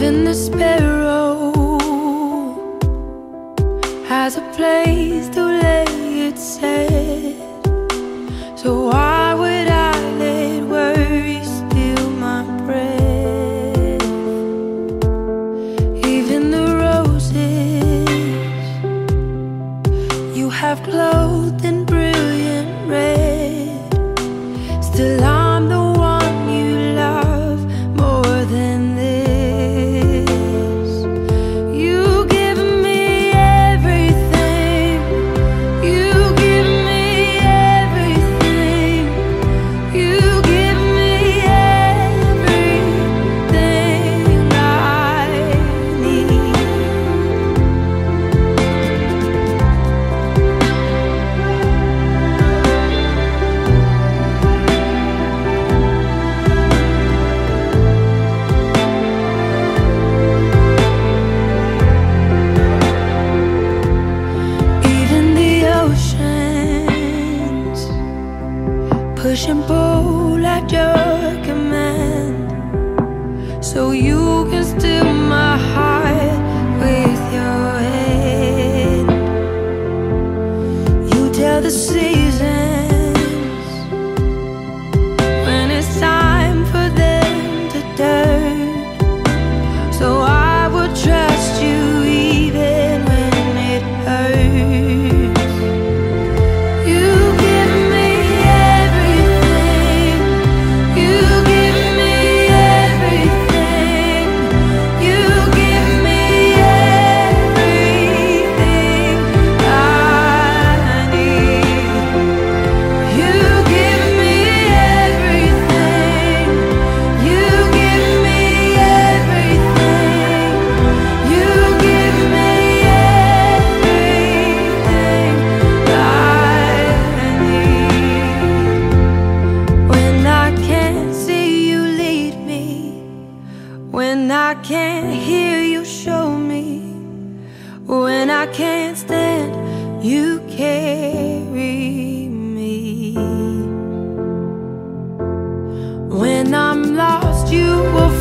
Even the sparrow has a place to lay its head. So why would I let worry steal my breath? Even the roses you have clothed in brilliant red, still I'm the one you love more than this. You give me everything, you give me everything, you give me everything I need. Even the oceans push and pull at your command, so you can steal my heart with your hand. You tell the seasons when it's time for them to turn, so I would trust you even when it hurts. You give me everything, you give me everything, you give me everything I need. You give me everything, you give me everything, you give me everything I need. When I can't see you lead me, when I can't hear you show me, when I can't stand, you carry me. When I'm lost, you will